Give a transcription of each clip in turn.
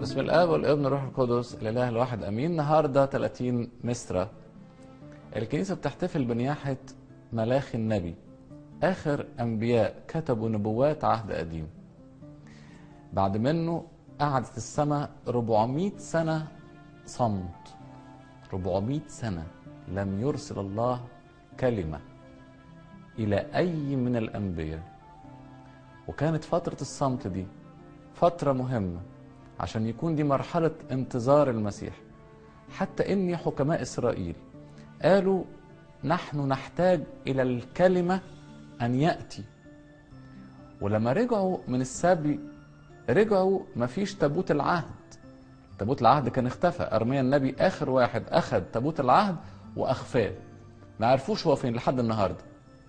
بسم الآب والابن والروح القدس الإله الواحد أمين. النهارده 30 مصر الكنيسة بتحتفل بنياحة ملاخي النبي، آخر أنبياء كتبوا نبوات عهد قديم. بعد منه قعدت السماء 400 سنة صمت، 400 سنة لم يرسل الله كلمة إلى أي من الأنبياء. وكانت فترة الصمت دي فترة مهمة عشان يكون دي مرحلة انتظار المسيح. حتى إن حكماء إسرائيل قالوا نحن نحتاج إلى الكلمة أن يأتي. ولما رجعوا من السبي رجعوا مفيش تابوت العهد. تابوت العهد كان اختفى. أرميا النبي آخر واحد أخذ تابوت العهد وأخفاه، ما عرفوش هو فين لحد النهاردة.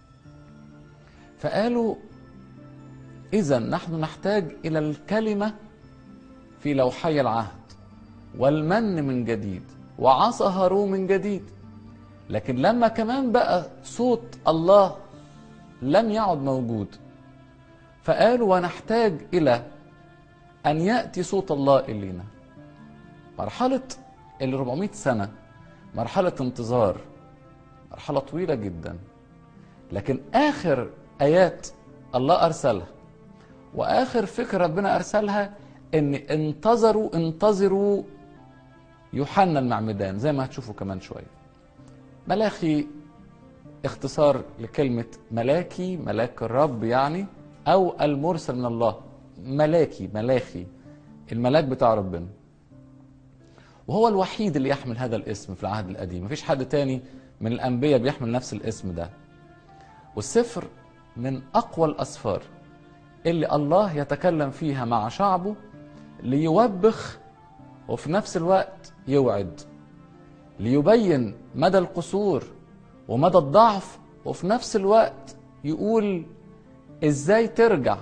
فقالوا إذا نحن نحتاج إلى الكلمة في لوحي العهد والمن من جديد وعصا هارون من جديد. لكن لما كمان بقى صوت الله لم يعد موجود، فقالوا ونحتاج إلى أن يأتي صوت الله إلينا. مرحلة 400 سنة مرحلة انتظار، مرحلة طويلة جدا. لكن آخر آيات الله أرسلها وآخر فكرة ربنا أرسلها إن انتظروا يوحنا المعمدان، زي ما هتشوفوا كمان شوية. ملاخي اختصار لكلمة ملاكي، ملاك الرب يعني، أو المرسل من الله. ملاخي الملاك بتاع ربنا، وهو الوحيد اللي يحمل هذا الاسم في العهد القديم. مفيش حد تاني من الأنبياء بيحمل نفس الاسم ده. والسفر من أقوى الأسفار اللي الله يتكلم فيها مع شعبه ليوبخ وفي نفس الوقت يوعد، ليبين مدى القصور ومدى الضعف وفي نفس الوقت يقول ازاي ترجع.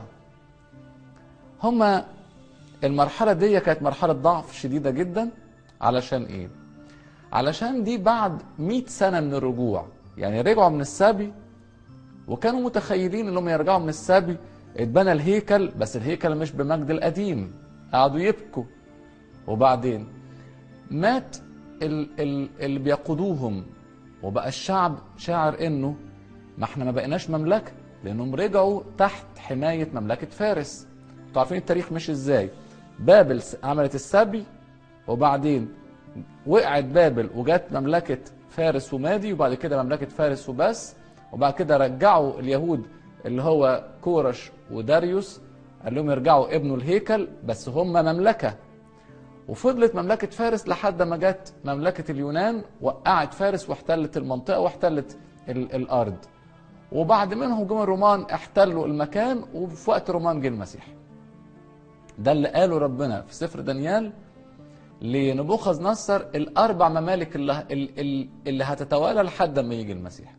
هما المرحلة دي كانت مرحلة ضعف شديدة جدا. علشان ايه؟ علشان دي بعد 100 سنة من الرجوع. يعني رجعوا من السبي وكانوا متخيلين انهم يرجعوا من السبي اتبنى الهيكل، بس الهيكل مش بمجد القديم، قعدوا يبكوا. وبعدين مات اللي بيقودوهم، وبقى الشعب شاعر انه ما احنا ما بقيناش مملكة، لانهم رجعوا تحت حماية مملكة فارس. انتوا عارفين التاريخ مش ازاي. بابل عملت السبي، وبعدين وقعت بابل وجات مملكة فارس ومادي، وبعد كده مملكة فارس وبس. وبعد كده رجعوا اليهود اللي هو كورش وداريوس، قال لهم يرجعوا ابنوا الهيكل، بس هم مملكة. وفضلت مملكة فارس لحد ما جت مملكة اليونان، وقعت فارس واحتلت المنطقة واحتلت الأرض. وبعد منهم جم الرومان احتلوا المكان، وفي وقت رومان جه المسيح. ده اللي قاله ربنا في سفر دانيال لنبوخذ نصر، الأربع ممالك اللي هتتوالى لحد ما يجي المسيح.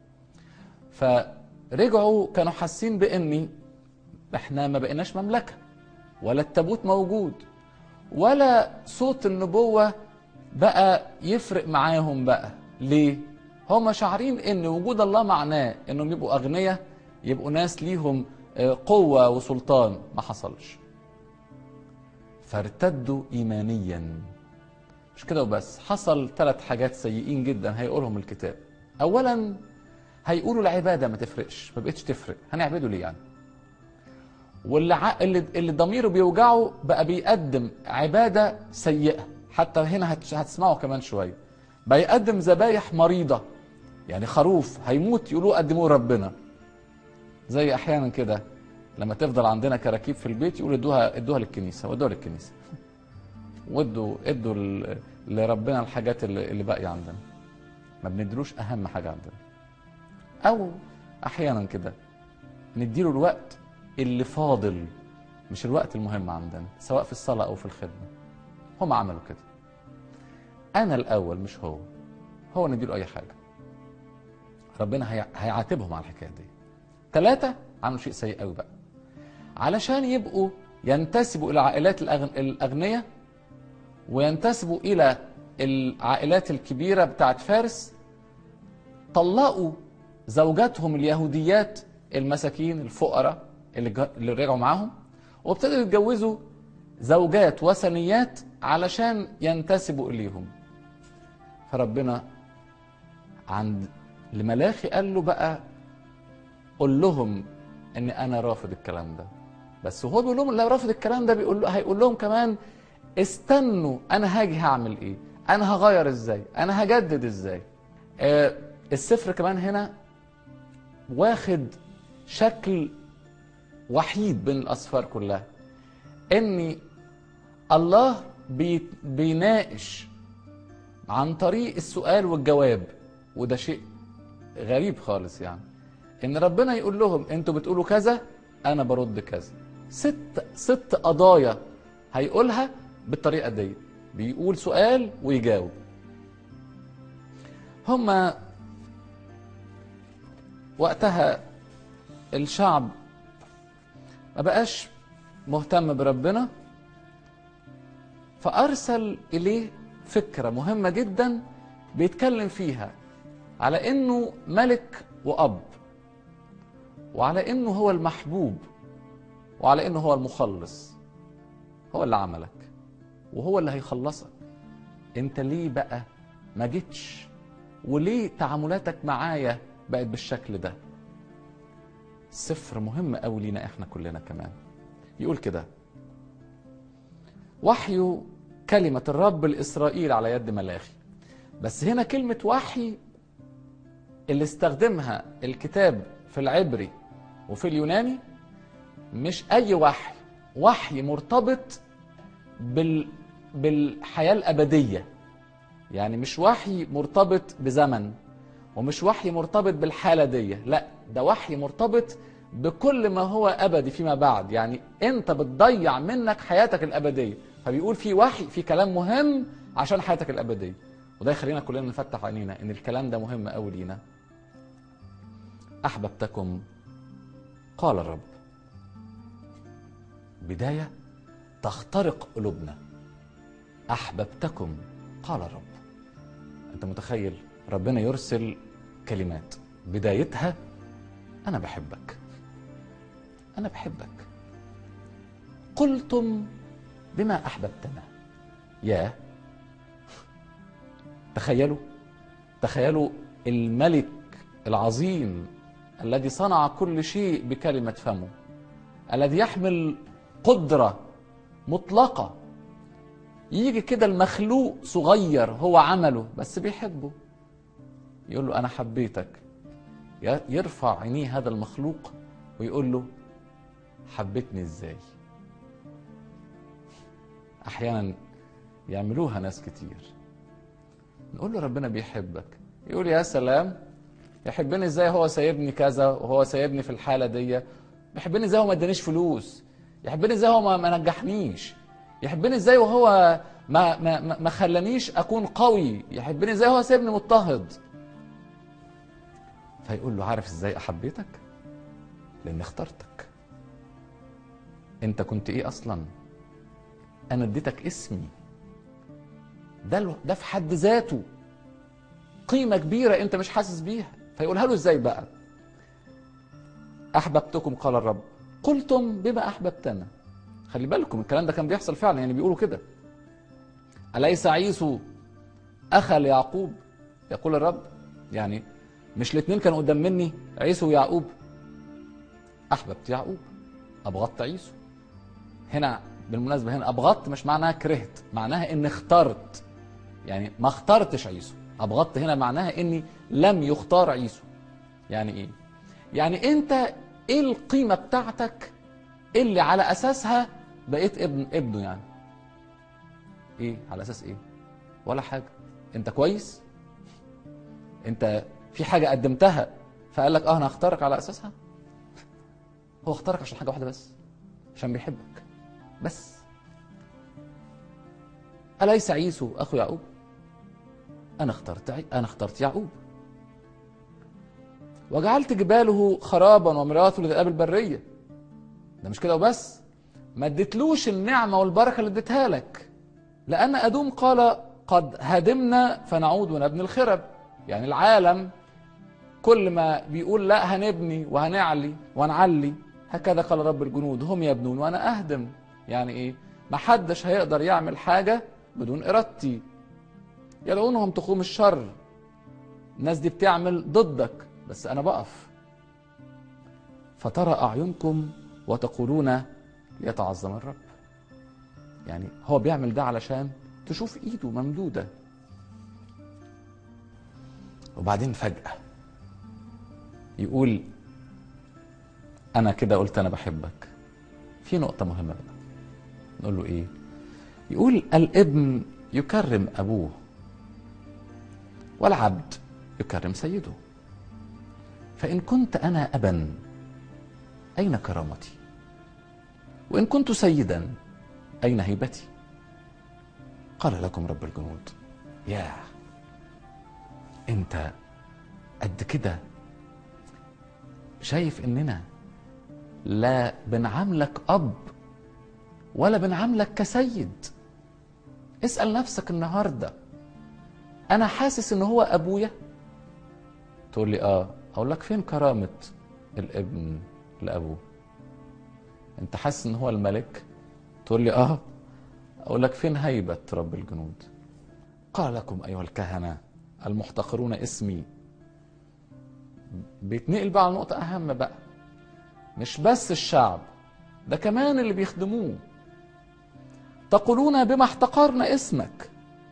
فرجعوا كانوا حاسين بإني احنا ما بقيناش مملكة، ولا التابوت موجود، ولا صوت النبوة بقى يفرق معاهم. بقى ليه؟ هم شعرين ان وجود الله معناه انهم يبقوا اغنياء، يبقوا ناس ليهم قوة وسلطان. ما حصلش. فارتدوا ايمانيا. مش كده وبس، حصل 3 حاجات سيئين جدا هيقولهم الكتاب. اولا هيقولوا العبادة ما تفرقش، ما بقتش تفرق، هنعبده ليه يعني؟ اللي ضميره بيوجعه بقى بيقدم عبادة سيئة. حتى هنا هتسمعوا كمان شوية بقى يقدم ذبايح مريضة، يعني خروف هيموت يقولوا قدموه ربنا. زي احيانا كده لما تفضل عندنا كراكيب في البيت يقولوا ادوها للكنيسة، ودوها للكنيسة، ادوا لربنا الحاجات اللي باقيه عندنا، ما بندلوش اهم حاجة عندنا. او احيانا كده نديله الوقت اللي فاضل، مش الوقت المهم عندنا، سواء في الصلاة أو في الخدمة. هم عملوا كده. أنا الأول مش هو نديله أي حاجة. ربنا هيعاتبهم على الحكاية دي. 3 عملوا شيء سيء قوي بقى. علشان يبقوا ينتسبوا إلى عائلات الأغنياء وينتسبوا إلى العائلات الكبيرة بتاعت فارس، طلقوا زوجاتهم اليهوديات المساكين الفقراء اللي رجعوا معاهم، وابتدوا يتجوزوا زوجات وثنيات علشان ينتسبوا إليهم. فربنا عند لملاخي قال له بقى قول لهم ان انا رافض الكلام ده. بس وهو بيقول لهم لا رافض الكلام ده، هيقول لهم كمان استنوا انا هاجي هعمل ايه، انا هغير ازاي، انا هجدد ازاي. السفر كمان هنا واخد شكل وحيد بين الاسفار كلها، ان الله بيناقش عن طريق السؤال والجواب. وده شيء غريب خالص، يعني ان ربنا يقول لهم انتوا بتقولوا كذا انا برد كذا. ست قضايا هيقولها بالطريقه دي، بيقول سؤال ويجاوب. هما وقتها الشعب ما بقاش مهتم بربنا، فارسل اليه فكره مهمه جدا بيتكلم فيها على انه ملك واب، وعلى انه هو المحبوب، وعلى انه هو المخلص. هو اللي عملك وهو اللي هيخلصك. انت ليه بقى ما جيتش؟ وليه تعاملاتك معايا بقت بالشكل ده؟ السفر مهم قوي لينا احنا كلنا كمان. يقول كده: وحي كلمة الرب لإسرائيل على يد ملاخي. بس هنا كلمة وحي اللي استخدمها الكتاب في العبري وفي اليوناني مش أي وحي، وحي مرتبط بالحياة الأبدية. يعني مش وحي مرتبط بزمن، ومش وحي مرتبط بالحالة دي، لا، ده وحي مرتبط بكل ما هو أبدي فيما بعد. يعني أنت بتضيع منك حياتك الأبدية، فبيقول في وحي، في كلام مهم عشان حياتك الأبدية. وده يخلينا كلنا نفتح عينينا إن الكلام ده مهم قوي لينا. أحببتكم قال الرب. بداية تخترق قلوبنا. أحببتكم قال الرب. أنت متخيل ربنا يرسل كلمات بدايتها أنا بحبك، أنا بحبك، قلتم بما أحببتنا. يا تخيلوا الملك العظيم الذي صنع كل شيء بكلمة فمه، الذي يحمل قدرة مطلقة، يجي كده المخلوق صغير هو عمله بس بيحبه، يقول له أنا حبيتك. يرفع عينيه هذا المخلوق ويقول له حبيتني إزاي؟ أحيانا يعملوها ناس كتير. نقول له ربنا بيحبك، يقول يا سلام، يحبني إزاي هو سايبني كذا وهو سايبني في الحالة دي؟ يحبني إزاي هو ما ادانيش فلوس؟ يحبني إزاي هو ما نجحنيش؟ يحبني إزاي وهو ما خلانيش أكون قوي؟ يحبني إزاي هو سايبني مضطهد؟ فيقول له عارف إزاي أحبيتك؟ لأني اخترتك. أنت كنت إيه أصلا؟ أنا اديتك اسمي. ده في حد ذاته قيمة كبيرة أنت مش حاسس بيها. فيقولها له إزاي بقى؟ أحببتكم قال الرب، قلتم بما أحببتنا. خلي بالكم الكلام ده كان بيحصل فعلا، يعني بيقولوا كده: أليس عيسو أخا ليعقوب؟ يقول الرب. يعني مش الاثنين كانوا قدام مني، عيسو ويعقوب؟ أحببت يعقوب، أبغضت عيسو. هنا بالمناسبة هنا أبغضت مش معناها كرهت، معناها إني اخترت. يعني ما اخترتش عيسو. أبغضت هنا معناها إني لم يختار عيسو. يعني إيه؟ يعني أنت إيه القيمة بتاعتك اللي على أساسها بقيت ابنه؟ يعني إيه؟ على أساس إيه؟ ولا حاجة. أنت كويس؟ أنت في حاجة قدمتها فقال لك أنا هختارك على أساسها؟ هو اختارك عشان حاجة واحدة بس، عشان بيحبك بس. أليس عيسو أخو يعقوب؟ أنا اخترت يعقوب. وجعلت جباله خرابا ومراته لذئاب البرية. ده مش كده وبس، ما اديتلوش النعمة والبركة اللي اديتها لك، لأن أدوم قال قد هدمنا فنعود ونبني الخرب. يعني العالم كل ما بيقول لا هنبني وهنعلي ونعلي، هكذا قال رب الجنود هم يبنون وأنا أهدم. يعني إيه؟ محدش هيقدر يعمل حاجة بدون إرادتي. يدعونهم تخوم الشر، الناس دي بتعمل ضدك بس أنا بقف. فترى أعينكم وتقولون ليتعظم الرب. يعني هو بيعمل ده علشان تشوف إيده ممدودة. وبعدين فجأة يقول أنا كده قلت أنا بحبك. في نقطة مهمة بقى، نقول له إيه؟ يقول الابن يكرم أبوه والعبد يكرم سيده. فإن كنت أنا أبا أين كرامتي؟ وإن كنت سيدا أين هيبتي؟ قال لكم رب الجنود. ياه، أنت قد كده شايف إننا لا بنعاملك أب ولا بنعاملك كسيد. اسأل نفسك النهاردة، أنا حاسس إن هو أبويا؟ تقول لي أقول لك فين كرامة الابن لأبوه؟ أنت حاسس إن هو الملك؟ تقول لي أقول لك فين هيبة رب الجنود؟ قال لكم أيها الكهنة المحتقرون اسمي. بيتنقل بقى على نقطة أهم بقى، مش بس الشعب ده، كمان اللي بيخدموه. تقولون بما احتقرنا اسمك.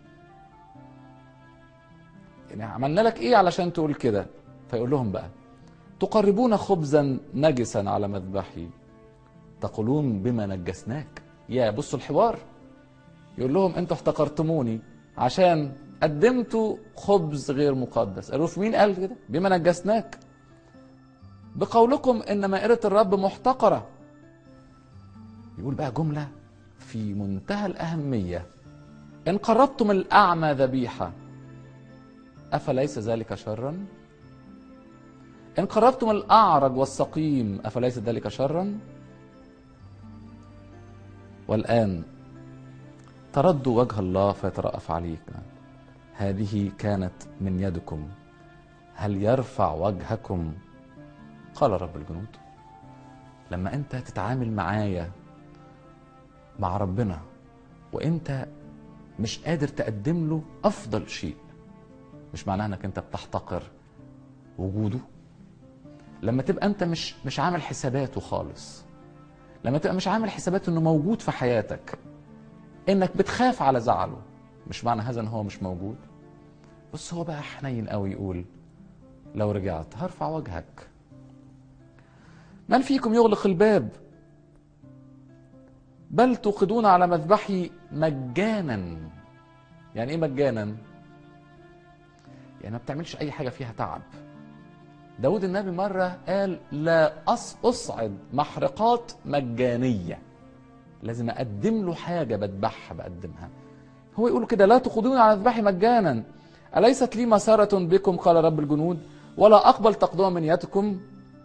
يعني عملنا لك ايه علشان تقول كده؟ فيقول لهم بقى تقربون خبزا نجسا على مذبحي، تقولون بما نجسناك. يا بصوا الحوار، يقول لهم انتوا احتقرتموني عشان قدمتوا خبز غير مقدس. قالوا في مين قال كده؟ بما نجسناك، بقولكم ان مائدة الرب محتقرة. يقول بقى جملة في منتهى الأهمية: إن قربتم الأعمى ذبيحة أفليس ذلك شرا؟ إن قربتم الأعرج والسقيم أفليس ذلك شرا؟ والآن تردوا وجه الله فيترأف عليكم. هذه كانت من يدكم، هل يرفع وجهكم؟ قال رب الجنود. لما أنت تتعامل معايا مع ربنا وأنت مش قادر تقدم له أفضل شيء، مش معناها أنك أنت بتحتقر وجوده. لما تبقى أنت مش عامل حساباته خالص، لما تبقى مش عامل حسابات أنه موجود في حياتك، إنك بتخاف على زعله، مش معنى هذا أنه هو مش موجود. بص هو بقى حنين قوي، يقول لو رجعت هرفع وجهك. من فيكم يغلق الباب؟ بل توقدون على مذبحي مجانا. يعني ايه مجانا؟ يعني ما بتعملش اي حاجة فيها تعب. داود النبي مرة قال لا أصعد محرقات مجانية، لازم أقدم له حاجة بذبحها بقدمها. هو يقول كده لا تخضون على مذبحي مجانا، أليست لي مسارة بكم قال رب الجنود، ولا أقبل تقدم من يدكم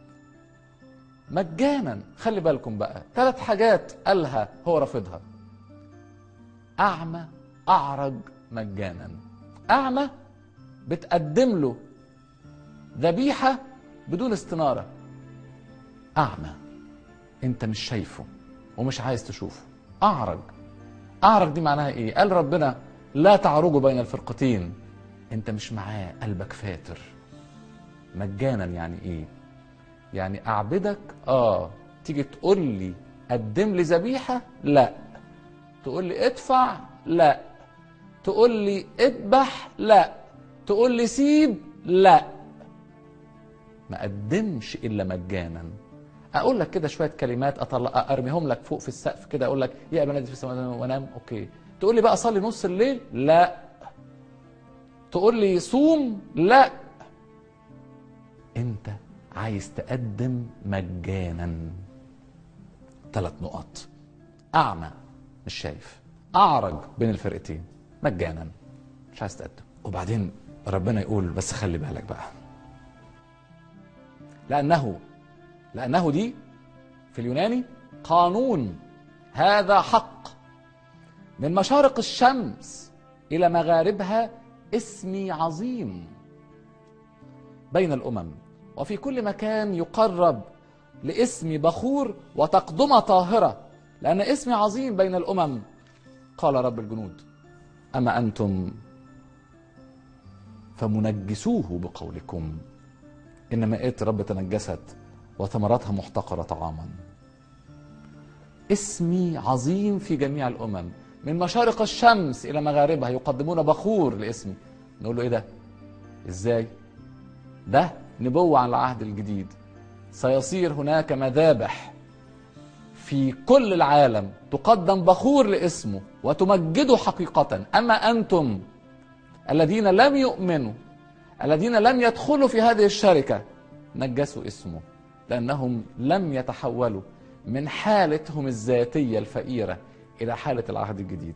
مجانا. خلي بالكم بقى، 3 حاجات قالها هو رافضها: أعمى، أعرج، مجانا. أعمى بتقدم له ذبيحة بدون استنارة. أعمى أنت مش شايفه ومش عايز تشوفه. أعرج، أعرج دي معناها إيه؟ قال ربنا لا تعرجوا بين الفرقتين، أنت مش معاه، قلبك فاتر. مجانا يعني إيه؟ يعني أعبدك تيجي تقول لي قدم لي ذبيحة؟ لا. تقول لي ادفع؟ لا. تقول لي اذبح؟ لا. تقول لي سيب؟ لا. ما قدمش إلا مجانا. أقول لك كده شوية كلمات أرميهم لك فوق في السقف كده، أقول لك يا أبا الذي في السماوات وأنام، أوكي. تقول لي بقى صلي نص الليل؟ لا. تقول لي صوم؟ لا. أنت عايز تقدم مجانا. 3 نقط: أعمى مش شايف، أعرج بين الفرقتين، مجانا مش عايز تقدم. وبعدين ربنا يقول بس خلي بالك بقى، لأنه دي في اليوناني قانون، هذا حق. من مشارق الشمس إلى مغاربها اسمي عظيم بين الأمم، وفي كل مكان يقرب لاسمي بخور وتقدمة طاهرة. لأن اسمي عظيم بين الأمم، قال رب الجنود. أما أنتم فمنجسوه بقولكم، إن مائدة الرب تنجست وثمرتها محتقرة طعاما. اسمي عظيم في جميع الأمم، من مشارق الشمس إلى مغاربها يقدمون بخور لاسمي. نقول له إيه ده؟ إزاي؟ ده نبوة عن العهد الجديد. سيصير هناك مذابح في كل العالم تقدم بخور لاسمه وتمجده حقيقة. أما أنتم الذين لم يؤمنوا، الذين لم يدخلوا في هذه الشركة، نجسوا اسمه، لأنهم لم يتحولوا من حالتهم الذاتية الفقيرة إلى حالة العهد الجديد.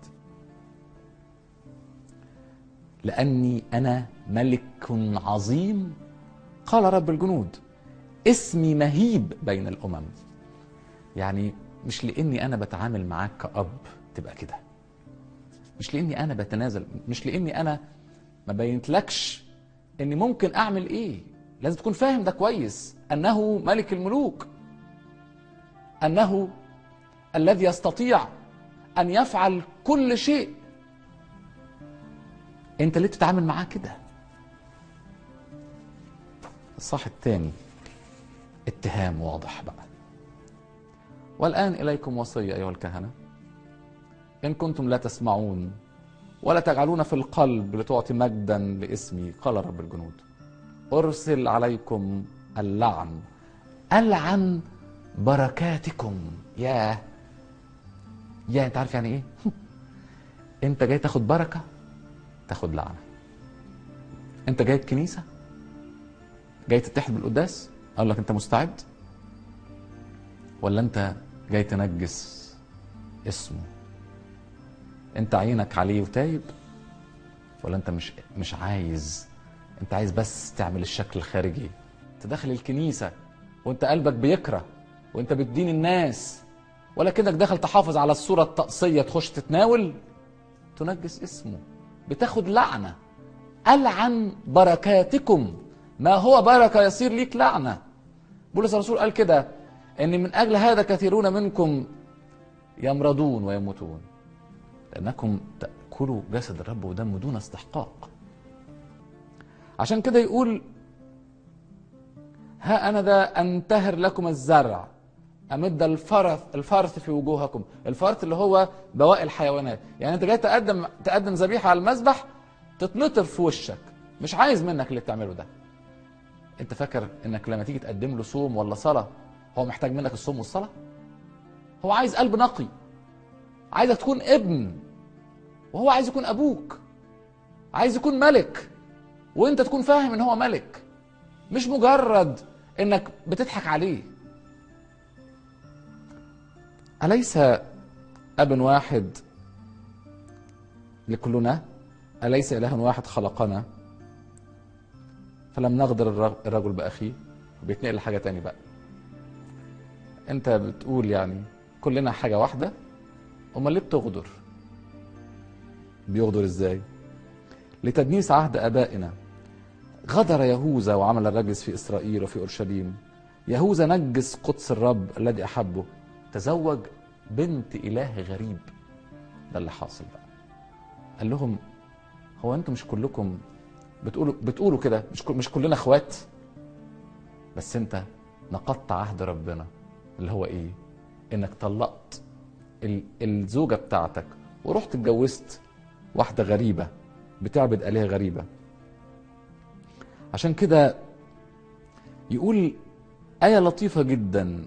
لأني أنا ملك عظيم، قال رب الجنود، اسمي مهيب بين الأمم. يعني مش لأني أنا بتعامل معاك كأب تبقى كده، مش لأني أنا بتنازل، مش لأني أنا ما بينتلكش أني ممكن أعمل إيه. لازم تكون فاهم ده كويس، أنه ملك الملوك، أنه الذي يستطيع أن يفعل كل شيء. أنت ليه تتعامل معاه كده؟ الصح الثاني اتهام واضح بقى. والآن إليكم وصية أيها الكهنة، إن كنتم لا تسمعون ولا تجعلون في القلب لتعطي مجدا لاسمي، قال رب الجنود، أرسل عليكم اللعن، ألعن بركاتكم. يا أنت عارف يعني إيه؟ أنت جاي تاخد بركة، تاخد لعنة. أنت جاي الكنيسة، جاي تتحد بالقداس، أقول لك أنت مستعد؟ ولا أنت جاي تنجس اسمه؟ أنت عينك عليه وتايب، ولا أنت مش عايز؟ أنت عايز بس تعمل الشكل الخارجي. أنت داخل الكنيسة وأنت قلبك بيكره وأنت بتدين الناس، ولا كأنك داخل تحافظ على الصورة الطقسية، تخش تتناول، تنجس اسمه، بتاخد لعنة. ألعن بركاتكم، ما هو بركة يصير ليك لعنة. بولس الرسول قال كده، ان من اجل هذا كثيرون منكم يمرضون ويموتون، لانكم تأكلوا جسد الرب ودمه دون استحقاق. عشان كده يقول، ها انا ذا انتهر لكم الزرع، امد الفرث في وجوهكم. الفرث اللي هو بواقي الحيوانات. يعني انت جاي تقدم ذبيحه على المذبح، تتنطر في وشك، مش عايز منك اللي بتعمله ده. انت فاكر انك لما تيجي تقدم له صوم ولا صلاه هو محتاج منك الصوم والصلاه؟ هو عايز قلب نقي، عايزك تكون ابن، وهو عايز يكون ابوك، عايز يكون ملك، وانت تكون فاهم ان هو ملك، مش مجرد انك بتضحك عليه. أليس أب واحد لكلنا؟ أليس إله واحد خلقنا فلم نغدر الرجل بأخيه؟ بيتنقل لحاجة تاني بقى. انت بتقول يعني كلنا حاجة واحدة، امال ليه بتغدر؟ بيغدر ازاي؟ لتدنيس عهد آبائنا غدر يهوذا وعمل الرجس في إسرائيل وفي أورشليم. يهوذا نجس قدس الرب الذي أحبه، تزوج بنت إله غريب. ده اللي حاصل بقى. قال لهم، هو انتم مش كلكم بتقولوا كده؟ مش كلنا اخوات؟ بس انت نقضت عهد ربنا اللي هو ايه؟ انك طلقت الزوجة بتاعتك ورحت اتجوزت واحدة غريبة بتعبد آلهة غريبة. عشان كده يقول آية لطيفة جدا،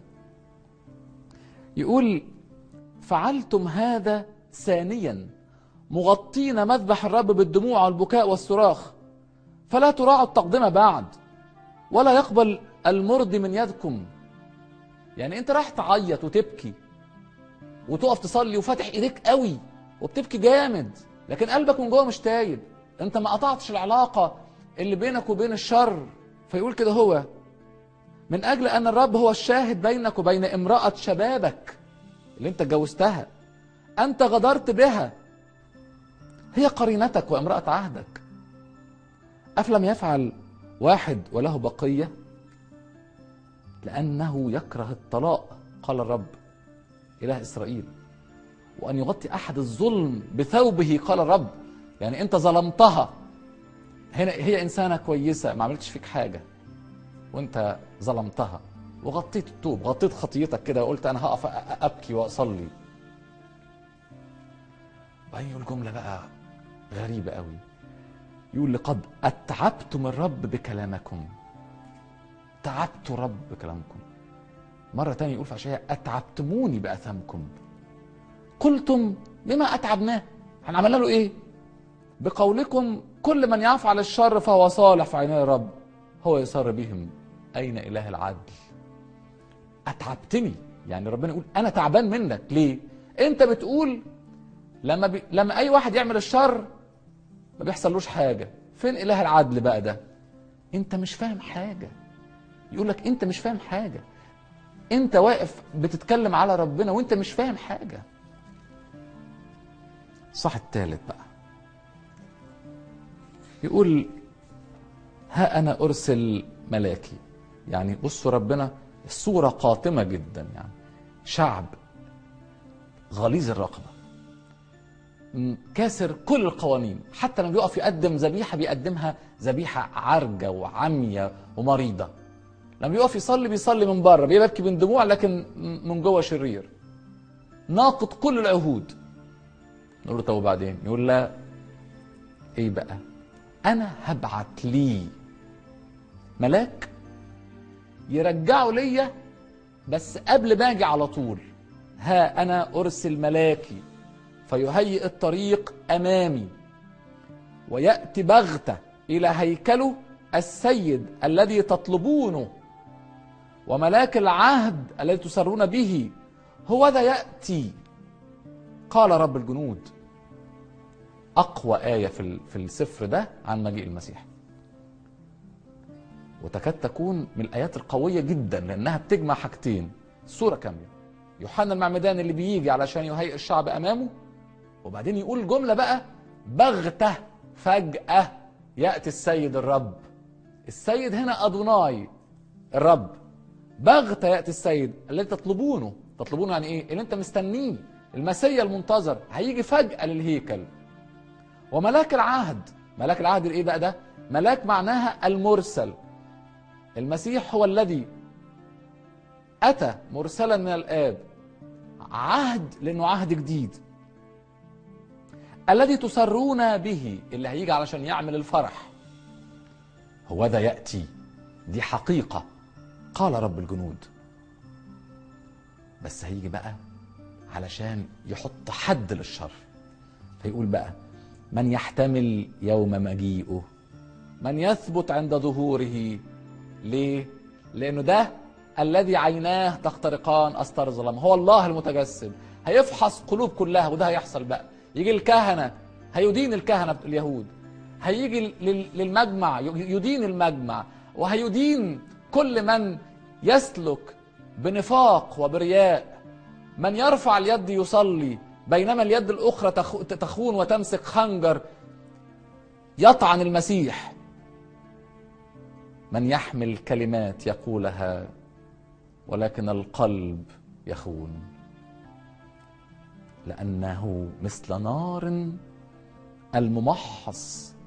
يقول فعلتم هذا ثانيا مغطين مذبح الرب بالدموع والبكاء والصراخ، فلا تراعوا التقدمة بعد ولا يقبل المرضي من يدكم. يعني انت راح تعيط وتبكي وتقف تصلي وفاتح ايديك قوي وبتبكي جامد، لكن قلبك من جوه مش تايب. انت ما قطعتش العلاقة اللي بينك وبين الشر. فيقول كده، هو من اجل ان الرب هو الشاهد بينك وبين امرأة شبابك اللي انت اتجوزتها، انت غدرت بها، هي قرينتك وامرأة عهدك. أفلم يفعل واحد وله بقية؟ لأنه يكره الطلاق، قال الرب. إله إسرائيل، وأن يغطي أحد الظلم بثوبه قال الرب. يعني أنت ظلمتها، هنا هي إنسانة كويسة ما عملتش فيك حاجة، وأنت ظلمتها وغطيت التوب، غطيت خطيتك كده وقلت أنا هقف أبكي وأصلي. بعدين يقول جملة بقى غريبة قوي، يقول لقد أتعبتم الرب بكلامكم. تعبت الرب بكلامكم. مرة تانية يقول في أشعياء أتعبتموني بأثامكم. قلتم بما أتعبناه، احنا عملنا له إيه؟ بقولكم كل من يفعل الشر فهو صالح في عيني الرب هو يسر بهم، أين إله العدل؟ أتعبتني، يعني ربنا يقول أنا تعبان منك. ليه؟ أنت بتقول لما أي واحد يعمل الشر ما بيحصلوش حاجة. فين إله العدل بقى ده؟ أنت مش فاهم حاجة. يقول لك أنت مش فاهم حاجة، أنت واقف بتتكلم على ربنا وأنت مش فاهم حاجة. صح الثالث بقى يقول ها أنا أرسل ملاكي. يعني بصوا ربنا الصورة قاتمة جدا، يعني شعب غليظ الرقبة كاسر كل القوانين، حتى لما بيقف يقدم ذبيحة بيقدمها ذبيحة عرجة وعمية ومريضة. لما بيقف يصلي بيصلي من بره بيبكي من دموع لكن من جوه شرير، ناقض كل العهود. نقول له طب وبعدين؟ يقول لا، ايه بقى؟ انا هبعت لي ملاك يرجعوا ليا، بس قبل ما اجي على طول ها انا ارسل ملاكي فيهيئ الطريق امامي وياتي بغته الى هيكله السيد الذي تطلبونه، وملاك العهد الذي تسرون به هو ذا ياتي قال رب الجنود. اقوى ايه في السفر ده عن مجيء المسيح، وتكاد تكون من الايات القويه جدا لانها بتجمع حاجتين، السوره كامله. يوحنا المعمدان اللي بيجي علشان يهيئ الشعب امامه، وبعدين يقول جمله بقى بغته فجاه ياتي السيد الرب. السيد هنا ادوناي الرب، بغته ياتي السيد الذي تطلبونه. تطلبونه يعني ايه؟ اللي انت مستنيه، المسيا المنتظر هيجي فجاه للهيكل. وملاك العهد، ملاك العهد ايه بقى ده؟ ملاك معناها المرسل. المسيح هو الذي اتى مرسلا من الاب، عهد لانه عهد جديد، الذي تسرون به، اللي هيجي علشان يعمل الفرح. هو ذا ياتي، دي حقيقه قال رب الجنود. بس هيجي بقى علشان يحط حد للشر. فيقول بقى من يحتمل يوم مجيئه، من يثبت عند ظهوره. ليه؟ لأنه ده الذي عيناه تخترقان أستار الظلام، هو الله المتجسد. هيفحص قلوب كلها، وده هيحصل بقى. يجي الكهنة، هيدين الكهنة اليهود، هيجي للمجمع يدين المجمع، وهيدين كل من يسلك بنفاق وبرياء، من يرفع اليد يصلي بينما اليد الأخرى تخون وتمسك خنجر يطعن المسيح، من يحمل كلمات يقولها ولكن القلب يخون، لأنه مثل نار الممحص.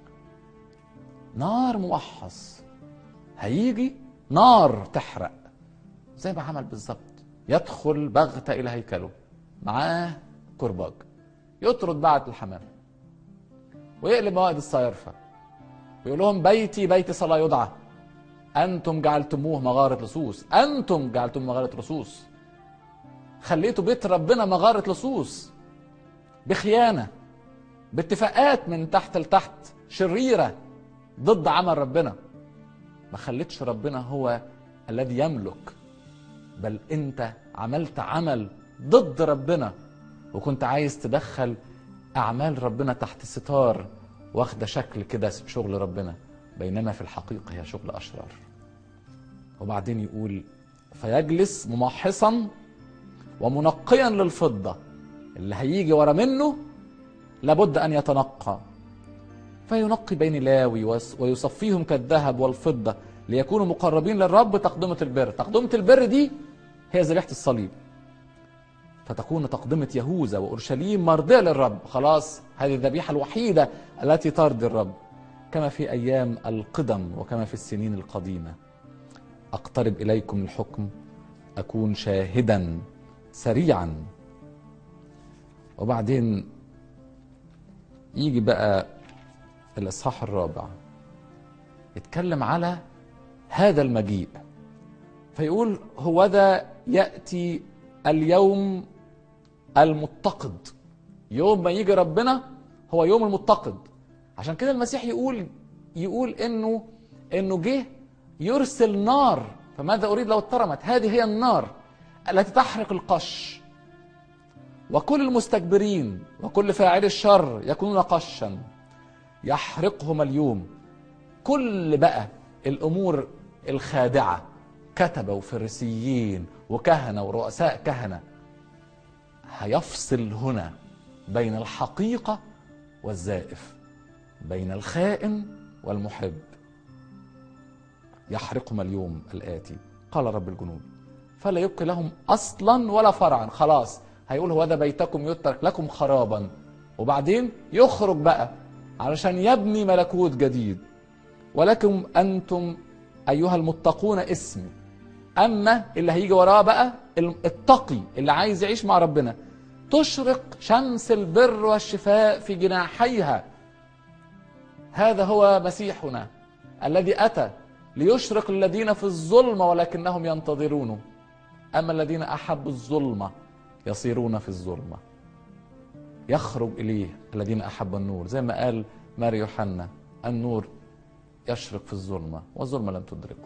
نار ممحص، هيجي نار تحرق زي ما عمل بالظبط. يدخل بغتة إلى هيكله معاه كرباج، يطرد بعت الحمام ويقلب موائد الصيارفة ويقول لهم بيتي بيت صلاة يدعى، أنتم جعلتموه مغارة لصوص. أنتم جعلتم مغارة لصوص، خليتوا بيت ربنا مغارة لصوص بخيانة، باتفاقات من تحت لتحت شريرة ضد عمل ربنا. ما خليتش ربنا هو الذي يملك، بل أنت عملت عمل ضد ربنا، وكنت عايز تدخل أعمال ربنا تحت ستار واخدة شكل كده شغل ربنا، بينما في الحقيقة هي شغل أشرار. وبعدين يقول فيجلس ممحصا ومنقيا للفضة، اللي هيجي ورا منه لابد أن يتنقى، فينقي بين لاوي ويصفيهم كالذهب والفضة ليكونوا مقربين للرب. تقدمة البر، تقدمة البر دي هي ذبيحة الصليب. فتكون تقدمة يهوذا وأورشليم مرضية للرب. خلاص هذه الذبيحة الوحيدة التي ترضي الرب. كما في أيام القدم وكما في السنين القديمة. أقترب إليكم الحكم، أكون شاهدا سريعا. وبعدين يجي بقى الإصحاح الرابع يتكلم على هذا المجيء، فيقول هوذا يأتي اليوم المتقد. يوم ما يجي ربنا هو يوم المتقد. عشان كده المسيح يقول انه جه يرسل نار. فماذا اريد لو اترمت؟ هذه هي النار التي تحرق القش، وكل المستكبرين وكل فاعلي الشر يكونون قشا يحرقهم اليوم. كل بقى الامور الخادعه، كتبه وفريسيين وكهنه ورؤساء كهنه، هيفصل هنا بين الحقيقه والزائف، بين الخائن والمحب. يحرقهم اليوم الآتي قال رب الجنود، فلا يبقي لهم أصلا ولا فرعا. خلاص هيقول هوذا بيتكم يترك لكم خرابا، وبعدين يخرج بقى علشان يبني ملكوت جديد. ولكم أنتم أيها المتقون اسمي. أما اللي هيجي وراه بقى التقي اللي عايز يعيش مع ربنا، تشرق شمس البر والشفاء في جناحيها. هذا هو مسيحنا الذي أتى ليشرق الذين في الظلمة ولكنهم ينتظرونه. أما الذين أحبوا الظلمة يصيرون في الظلمة. يخرج إليه الذين أحبوا النور، زي ما قال ماري يوحنا، النور يشرق في الظلمة والظلمة لم تدركه.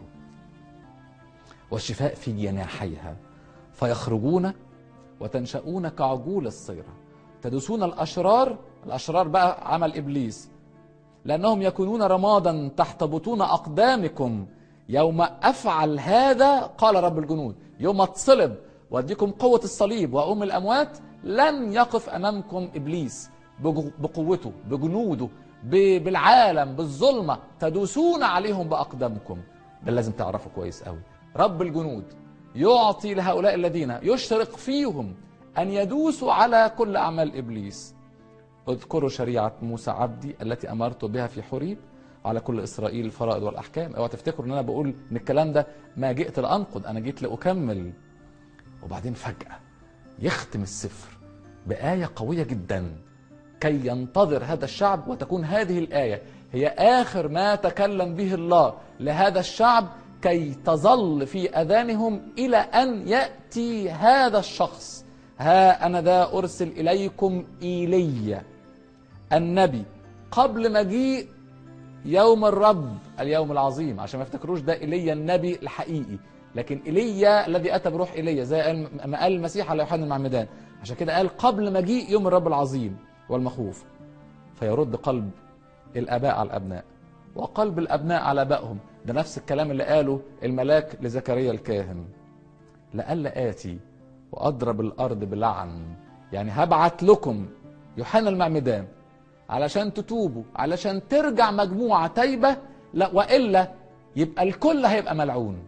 والشفاء في جناحيها، فيخرجون وتنشؤون كعجول الصيرة، تدوسون الأشرار. الأشرار بقى عمل إبليس، لأنهم يكونون رمادا تحت بطون أقدامكم. يوم أفعل هذا قال رب الجنود، يوم اتصلب واديكم قوة الصليب وأقوم الأموات، لن يقف أمامكم إبليس بقوته بجنوده بالعالم بالظلمة، تدوسون عليهم بأقدامكم. ده لازم تعرفوا كويس قوي. رب الجنود يعطي لهؤلاء الذين يشرق فيهم أن يدوسوا على كل أعمال إبليس. اذكروا شريعة موسى عبدي التي أمرت بها في حريب على كل إسرائيل الفرائض والأحكام. اوعوا تفتكروا ان انا بقول ان الكلام ده ما جئت لأنقض، انا جيت لأكمل. وبعدين فجأة يختم السفر بآية قوية جدا كي ينتظر هذا الشعب، وتكون هذه الآية هي آخر ما تكلم به الله لهذا الشعب، كي تظل في أذانهم إلى أن يأتي هذا الشخص. ها أنا ذا أرسل إليكم إيليا النبي قبل مجيء يوم الرب اليوم العظيم. عشان ما يفتكروش ده إيليا النبي الحقيقي، لكن إيليا الذي أتى بروح إيليا زي ما قال المسيح على يوحنا المعمدان. عشان كده قال قبل مجيء يوم الرب العظيم والمخوف، فيرد قلب الآباء على الأبناء وقلب الأبناء على آبائهم. ده نفس الكلام اللي قاله الملاك لزكريا الكاهن، لألا آتي وأضرب الأرض بلعن. يعني هبعت لكم يوحنا المعمدان علشان تتوبوا، علشان ترجع مجموعة تايبة، لا وإلا يبقى الكل هيبقى ملعون.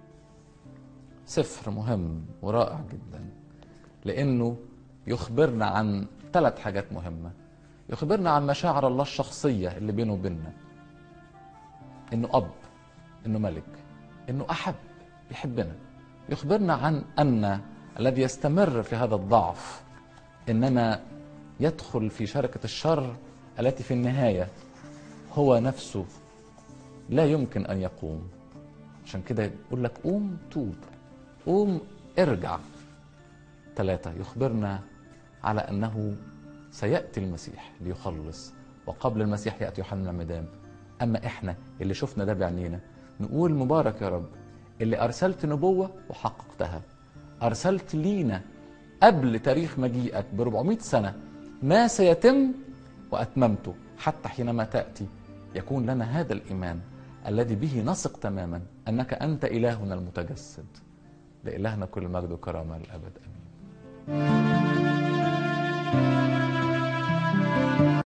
سفر مهم ورائع جدا، لأنه يخبرنا عن 3 حاجات مهمة. يخبرنا عن مشاعر الله الشخصية اللي بينه وبيننا، إنه أب، إنه ملك، إنه أحب يحبنا. يخبرنا عن أن الذي يستمر في هذا الضعف إنما يدخل في شركة الشر التي في النهاية هو نفسه لا يمكن أن يقوم. عشان كده يقول لك قوم توب، قوم ارجع. 3 يخبرنا على أنه سيأتي المسيح ليخلص، وقبل المسيح يأتي يوحنا المعمدان. أما إحنا اللي شفنا ده بعينينا نقول مبارك يا رب اللي أرسلت نبوة وحققتها، أرسلت لينا قبل تاريخ مجيئك ب400 سنة ما سيتم وأتممته، حتى حينما تأتي يكون لنا هذا الإيمان الذي به نثق تماما أنك أنت إلهنا المتجسد. لإلهنا كل مجد وكرامة للأبد آمين.